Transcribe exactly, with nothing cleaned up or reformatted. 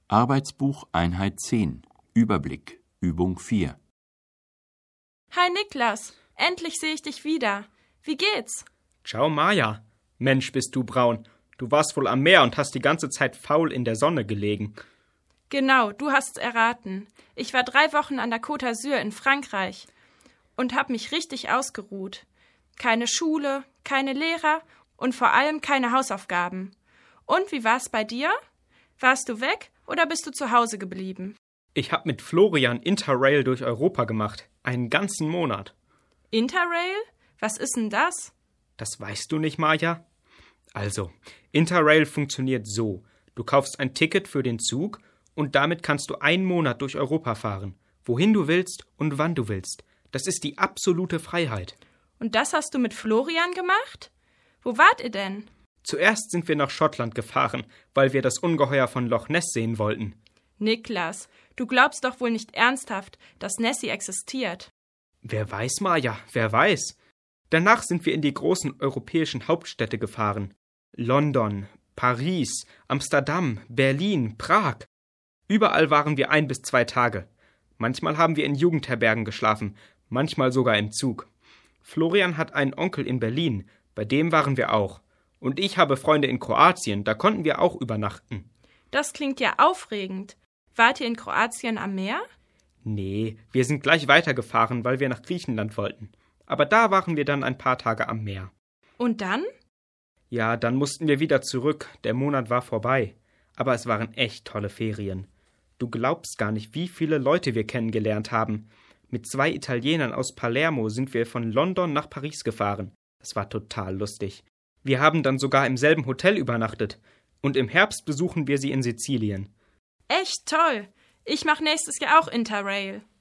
Arbeitsbuch Einheit zehn. Überblick. Übung vier. Hi Niklas, endlich sehe ich dich wieder. Wie geht's? Ciao Maja. Mensch, bist du braun. Du warst wohl am Meer und hast die ganze Zeit faul in der Sonne gelegen. Genau, du hast's erraten. Ich war drei Wochen an der Côte d'Azur in Frankreich und hab mich richtig ausgeruht. Keine Schule, keine Lehrer und vor allem keine Hausaufgaben. Und wie war's bei dir? Warst du weg oder bist du zu Hause geblieben? Ich hab mit Florian Interrail durch Europa gemacht. Einen ganzen Monat. Interrail? Was ist denn das? Das weißt du nicht, Maja? Also, Interrail funktioniert so. Du kaufst ein Ticket für den Zug und damit kannst du einen Monat durch Europa fahren. Wohin du willst und wann du willst. Das ist die absolute Freiheit. Und das hast du mit Florian gemacht? Wo wart ihr denn? Zuerst sind wir nach Schottland gefahren, weil wir das Ungeheuer von Loch Ness sehen wollten. Niklas, du glaubst doch wohl nicht ernsthaft, dass Nessie existiert. Wer weiß, Maja, wer weiß. Danach sind wir in die großen europäischen Hauptstädte gefahren. London, Paris, Amsterdam, Berlin, Prag. Überall waren wir ein bis zwei Tage. Manchmal haben wir in Jugendherbergen geschlafen, manchmal sogar im Zug. Florian hat einen Onkel in Berlin, bei dem waren wir auch. Und ich habe Freunde in Kroatien, da konnten wir auch übernachten. Das klingt ja aufregend. Wart ihr in Kroatien am Meer? Nee, wir sind gleich weitergefahren, weil wir nach Griechenland wollten. Aber da waren wir dann ein paar Tage am Meer. Und dann? Ja, dann mussten wir wieder zurück. Der Monat war vorbei. Aber es waren echt tolle Ferien. Du glaubst gar nicht, wie viele Leute wir kennengelernt haben. Mit zwei Italienern aus Palermo sind wir von London nach Paris gefahren. Das war total lustig. Wir haben dann sogar im selben Hotel übernachtet. Und im Herbst besuchen wir sie in Sizilien. Echt toll. Ich mache nächstes Jahr auch Interrail.